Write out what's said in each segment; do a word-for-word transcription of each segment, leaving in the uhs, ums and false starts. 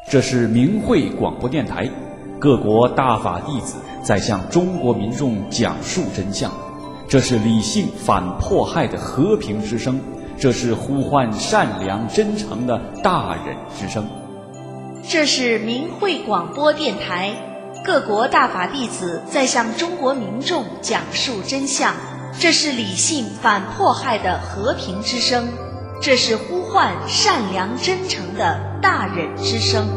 这是明慧广播电台，各国大法弟子在向中国民众讲述真相。这是理性反迫害的和平之声，这是呼唤善良真诚的大忍之声。 这是明慧广播电台，各国大法弟子在向中国民众讲述真相。这是理性反迫害的和平之声，这是呼唤善良真诚的大忍之声。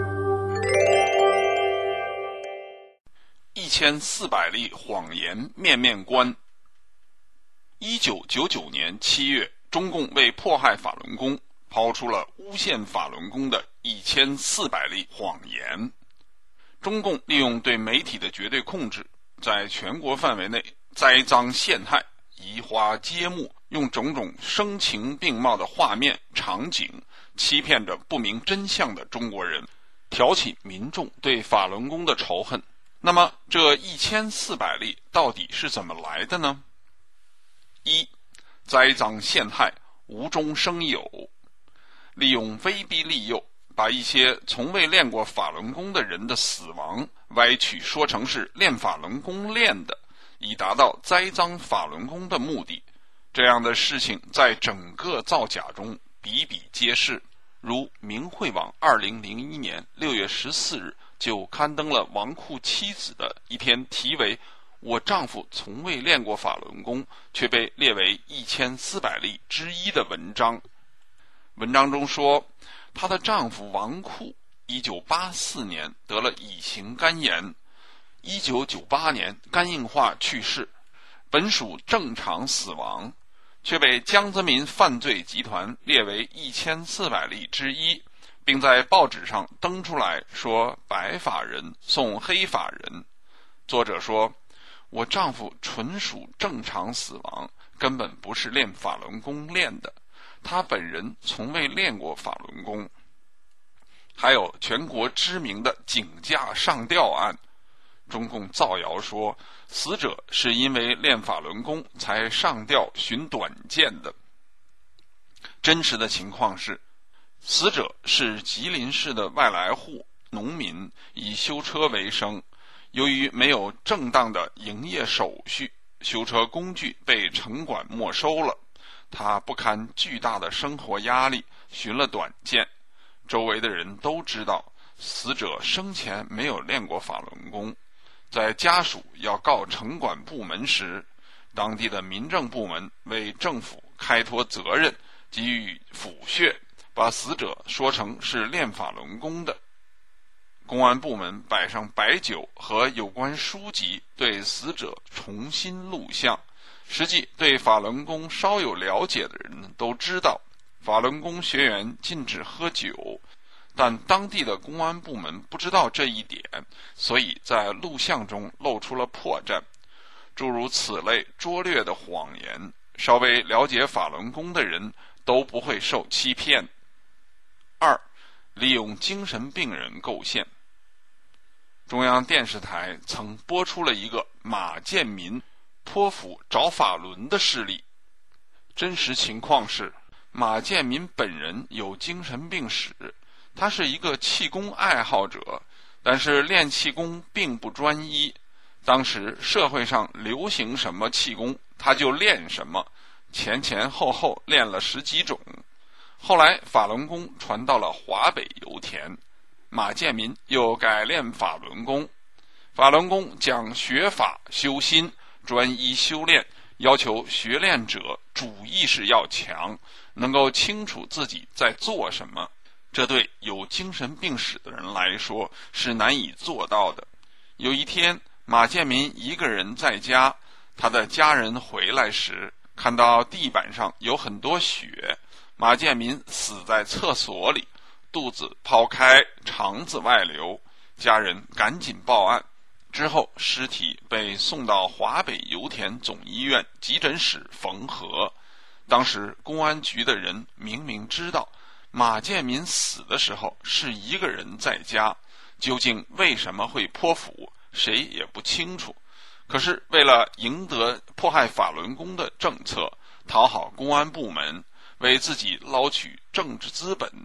一千四百例谎言面面观。一九九九年七月，中共为迫害法轮功，抛出了诬陷法轮功的一千四百例谎言。中共利用对媒体的绝对控制，在全国范围内栽赃陷害、移花接木，用种种声情并茂的画面场景欺骗着不明真相的中国人，挑起民众对法轮功的仇恨。那么这一千四百例到底是怎么来的呢？一、栽赃陷害，无中生有，利用威逼利诱，把一些从未练过法轮功的人的死亡歪曲说成是练法轮功练的，以达到栽赃法轮功的目的。这样的事情在整个造假中比比皆是。如明慧网二零零一年六月十四日就刊登了王库妻子的一篇题为我丈夫从未练过法轮功，却被列为一千四百例之一的文章。文章中说，她的丈夫王库一九八四年得了乙型肝炎，一九九八年肝硬化去世，本属正常死亡，却被江泽民犯罪集团列为一千四百例之一，并在报纸上登出来说白发人送黑发人。作者说，我丈夫纯属正常死亡，根本不是练法轮功练的，他本人从未练过法轮功。还有全国知名的井架上吊案，中共造谣说死者是因为练法轮功才上吊寻短见的。真实的情况是，死者是吉林市的外来户农民，以修车为生，由于没有正当的营业手续，修车工具被城管没收了，他不堪巨大的生活压力，寻了短见。周围的人都知道死者生前没有练过法轮功，在家属要告城管部门时，当地的民政部门为政府开脱责任，给予抚恤，把死者说成是练法轮功的。公安部门摆上白酒和有关书籍，对死者重新录像。实际对法轮功稍有了解的人都知道，法轮功学员禁止喝酒，但当地的公安部门不知道这一点，所以在录像中露出了破绽。诸如此类拙劣的谎言，稍微了解法轮功的人都不会受欺骗。二、利用精神病人构陷。中央电视台曾播出了一个马建民泼妇找法轮的事例。真实情况是，马建民本人有精神病史，他是一个气功爱好者，但是练气功并不专一。当时社会上流行什么气功，他就练什么，前前后后练了十几种。后来法轮功传到了华北油田，马建民又改练法轮功。法轮功讲学法修心，专一修炼，要求学练者主意识要强，能够清楚自己在做什么。这对有精神病史的人来说是难以做到的。有一天，马建民一个人在家，他的家人回来时，看到地板上有很多血，马建民死在厕所里，肚子剖开，肠子外流，家人赶紧报案。之后尸体被送到华北油田总医院急诊室缝合。当时公安局的人明明知道马建民死的时候是一个人在家，究竟为什么会泼妇，谁也不清楚。可是为了赢得迫害法轮功的政策，讨好公安部门，为自己捞取政治资本，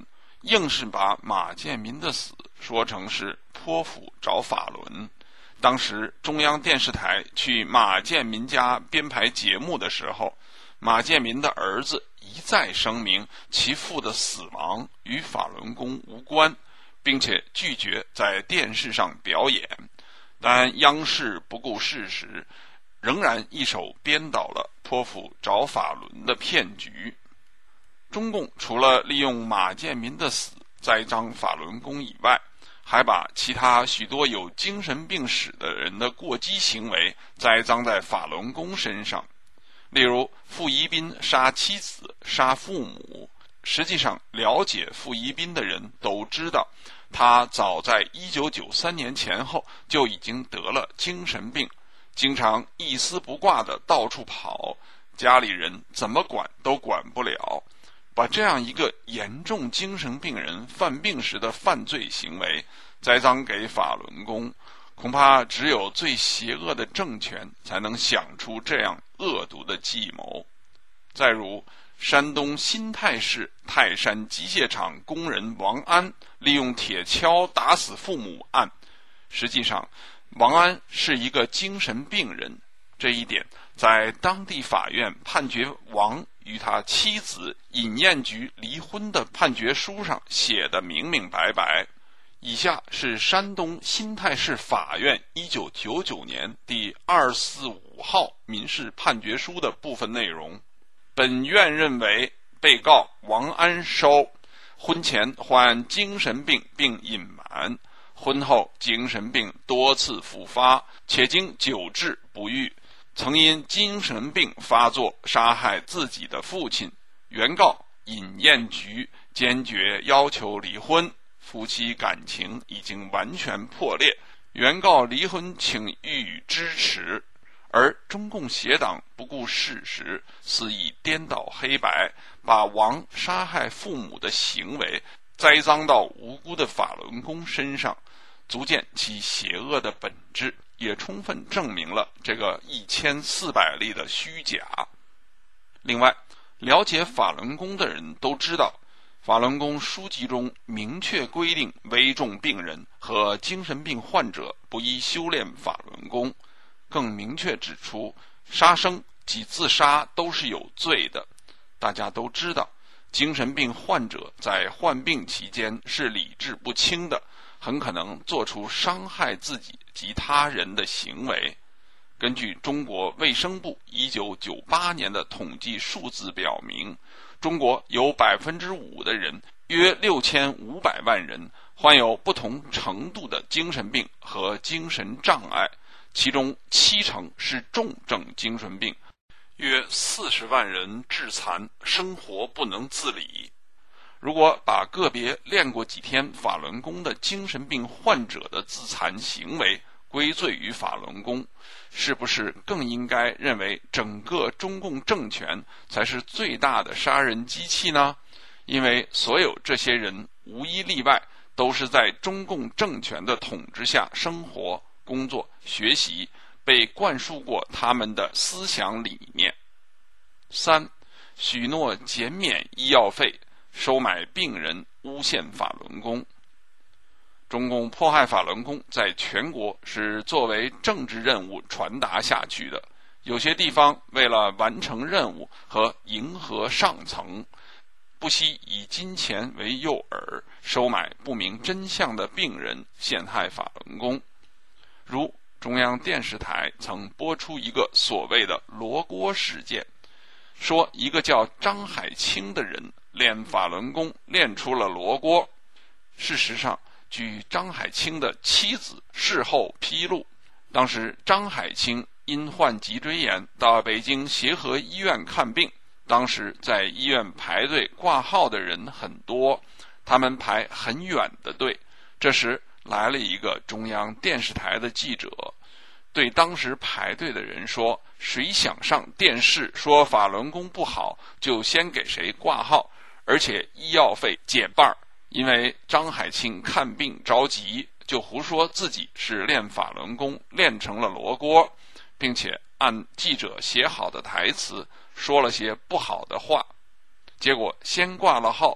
硬是把马建民的死说成是泼妇找法轮。当时中央电视台去马建民家编排节目的时候，马建民的儿子一再声明其父的死亡与法轮功无关，并且拒绝在电视上表演，但央视不顾事实，仍然一手编导了泼妇找法轮的骗局。中共除了利用马建民的死栽赃法轮功以外，还把其他许多有精神病史的人的过激行为栽赃在法轮功身上。例如傅宜宾杀妻子杀父母，实际上了解傅宜宾的人都知道，他早在一九九三年前后就已经得了精神病，经常一丝不挂的到处跑，家里人怎么管都管不了。把这样一个严重精神病人犯病时的犯罪行为栽赃给法轮功，恐怕只有最邪恶的政权才能想出这样恶毒的计谋。再如山东新泰市泰山机械厂工人王安利用铁锹打死父母案，实际上王安是一个精神病人，这一点在当地法院判决王与他妻子尹艳菊离婚的判决书上写得明明白白。以下是山东新泰市法院一九九九年第二四五号民事判决书的部分内容。本院认为，被告王安收婚前患精神病并隐瞒，婚后精神病多次复发，且经久治不愈，曾因精神病发作杀害自己的父亲。原告尹艳菊坚决要求离婚，夫妻感情已经完全破裂，原告离婚请予以支持。而中共邪党不顾事实，肆意颠倒黑白，把王杀害父母的行为栽赃到无辜的法轮功身上，足见其邪恶的本质，也充分证明了这个一千四百例的虚假。另外，了解法轮功的人都知道，法轮功书籍中明确规定危重病人和精神病患者不宜修炼法轮功，更明确指出杀生及自杀都是有罪的。大家都知道，精神病患者在患病期间是理智不清的，很可能做出伤害自己及他人的行为。根据中国卫生部一九九八年的统计数字表明，中国有百分之五的人，约六千五百万人患有不同程度的精神病和精神障碍，其中七成是重症精神病，约四十万人致残，生活不能自理。如果把个别练过几天法轮功的精神病患者的自残行为归罪于法轮功，是不是更应该认为整个中共政权才是最大的杀人机器呢？因为所有这些人无一例外都是在中共政权的统治下生活、工作、学习，被灌输过他们的思想理念。三、许诺减免医药费，收买病人，诬陷法轮功。中共迫害法轮功在全国是作为政治任务传达下去的，有些地方为了完成任务和迎合上层，不惜以金钱为诱饵，收买不明真相的病人，陷害法轮功。如中央电视台曾播出一个所谓的罗锅事件，说一个叫张海清的人练法轮功练出了罗锅。事实上，据张海清的妻子事后披露，当时张海清因患脊椎炎到北京协和医院看病，当时在医院排队挂号的人很多，他们排很远的队。这时来了一个中央电视台的记者，对当时排队的人说，谁想上电视说法轮功不好，就先给谁挂号，而且医药费减半。因为张海清看病着急，就胡说自己是练法轮功练成了罗锅，并且按记者写好的台词说了些不好的话。结果先挂了号，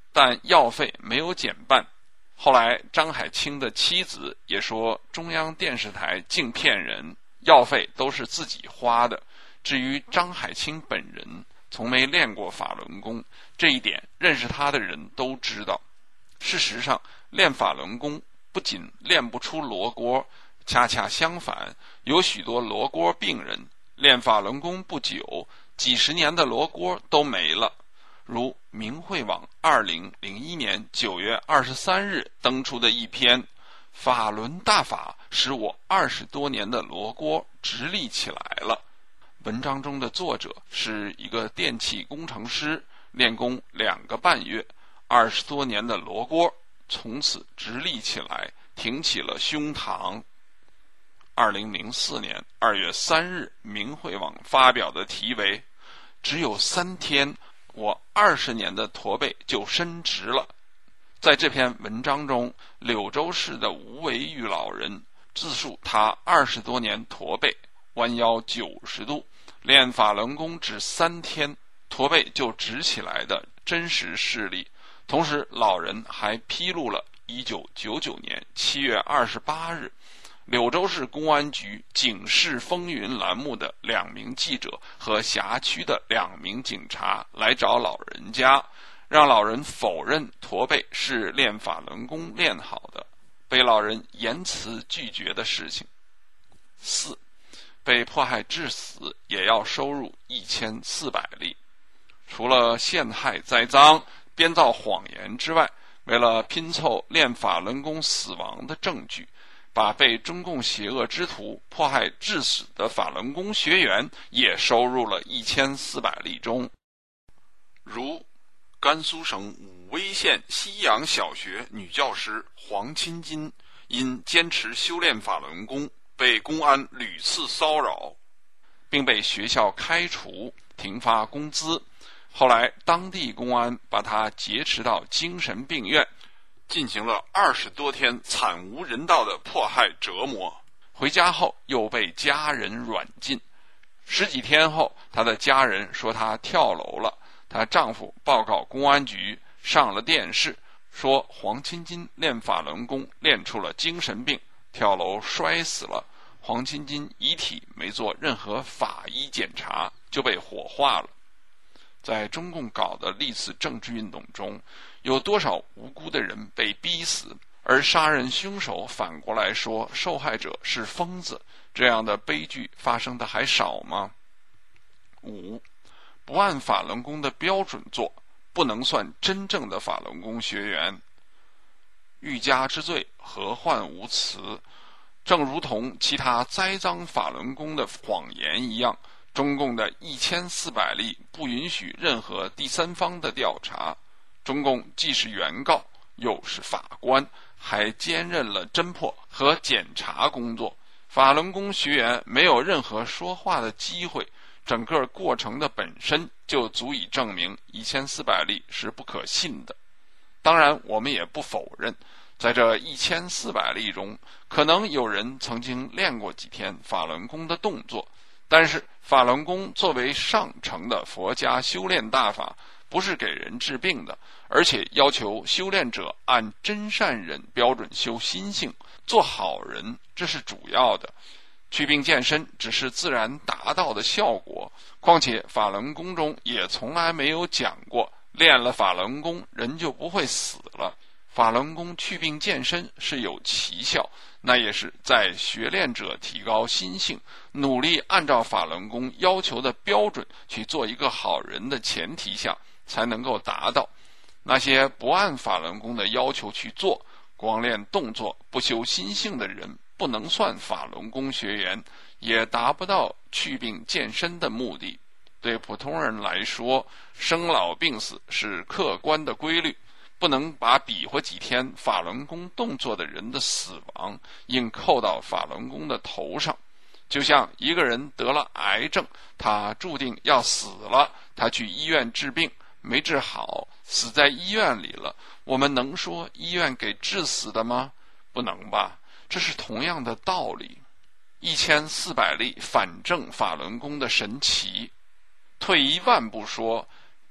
但药费没有减半。后来张海清的妻子也说，中央电视台净骗人，药费都是自己花的。至于张海清本人从没练过法轮功，这一点认识他的人都知道。事实上，练法轮功不仅练不出罗锅，恰恰相反，有许多罗锅病人练法轮功不久，几十年的罗锅都没了。如明慧网二零零一年九月二十三日登出的一篇《法轮大法使我二十多年的罗锅直立起来了》，文章中的作者是一个电气工程师，练功两个半月，二十多年的罗锅从此直立起来，挺起了胸膛。二零零四年二月三日，明慧网发表的题为“只有三天，我二十年的驼背就伸直了”。在这篇文章中，柳州市的吴维玉老人自述他二十多年驼背，弯腰九十度，练法轮功只三天，驼背就直起来的真实事例。同时，老人还披露了一九九九年七月二十八日，柳州市公安局警示风云栏目的两名记者和辖区的两名警察来找老人家，让老人否认驼背是练法轮功练好的，被老人严词拒绝的事情。四，被迫害致死也要收入一千四百例。除了陷害栽赃、编造谎言之外，为了拼凑练法轮功死亡的证据，把被中共邪恶之徒迫害致死的法轮功学员也收入了一千四百例中。如甘肃省武威县西阳小学女教师黄钦金因坚持修炼法轮功，被公安屡次骚扰，并被学校开除、停发工资。后来当地公安把她劫持到精神病院，进行了二十多天惨无人道的迫害折磨。回家后又被家人软禁。十几天后，她的家人说她跳楼了。她丈夫报告公安局，上了电视，说黄钦金练法轮功练出了精神病，跳楼摔死了。黄钦金遗体没做任何法医检查就被火化了。在中共搞的历次政治运动中，有多少无辜的人被逼死，而杀人凶手反过来说受害者是疯子，这样的悲剧发生的还少吗？五，不按法轮功的标准做，不能算真正的法轮功学员。欲加之罪，何患无辞？正如同其他栽赃法轮功的谎言一样，中共的一千四百例不允许任何第三方的调查。中共既是原告，又是法官，还兼任了侦破和检查工作。法轮功学员没有任何说话的机会，整个过程的本身就足以证明一千四百例是不可信的。当然，我们也不否认，在这一千四百例中，可能有人曾经练过几天法轮功的动作，但是法轮功作为上乘的佛家修炼大法，不是给人治病的，而且要求修炼者按真善忍标准修心性，做好人，这是主要的。祛病健身只是自然达到的效果，况且法轮功中也从来没有讲过练了法轮功人就不会死了。法轮功祛病健身是有奇效，那也是在学练者提高心性，努力按照法轮功要求的标准去做一个好人的前提下才能够达到。那些不按法轮功的要求去做，光练动作不修心性的人，不能算法轮功学员，也达不到祛病健身的目的。对普通人来说，生老病死是客观的规律，不能把比划几天法轮功动作的人的死亡硬扣到法轮功的头上。就像一个人得了癌症，他注定要死了，他去医院治病没治好，死在医院里了，我们能说医院给治死的吗？不能吧，这是同样的道理。一千四百例反正法轮功的神奇，退一万步说，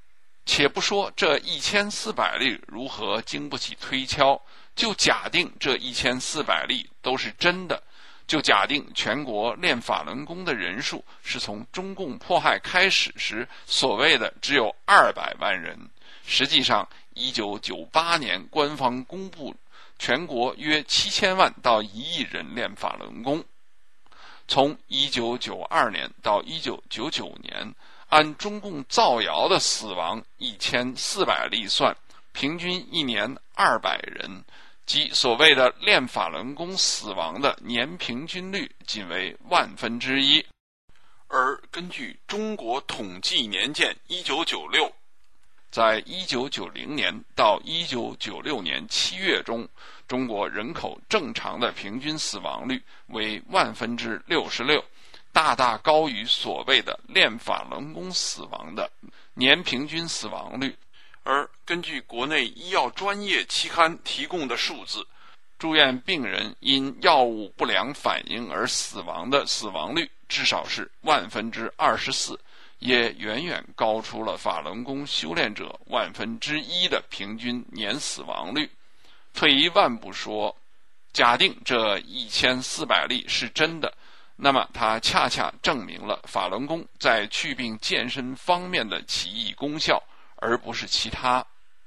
且不说这一千四百例如何经不起推敲，就假定这一千四百例都是真的，就假定全国练法轮功的人数是从中共迫害开始时所谓的只有二百万人，实际上一九九八年官方公布全国约七千万到一亿人练法轮功。从一九九二年到一九九九年，按中共造谣的死亡一千四百例算，平均一年二百人，即所谓的练法轮功死亡的年平均率仅为万分之一。而根据中国统计年鉴一九九六，在一九九零年到一九九六年七月中，中国人口正常的平均死亡率为万分之六十六，大大高于所谓的练法轮功死亡的年平均死亡率。而根据国内医药专业期刊提供的数字，住院病人因药物不良反应而死亡的死亡率至少是万分之二十四，也远远高出了法轮功修炼者万分之一的平均年死亡率。退一万步说，假定这一千四百例是真的，那么它恰恰证明了法轮功在祛病健身方面的奇异功效，而不是其他。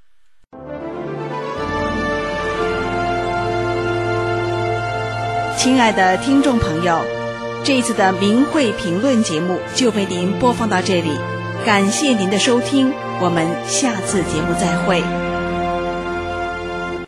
亲爱的听众朋友，这一次的明慧评论节目就为您播放到这里，感谢您的收听，我们下次节目再会。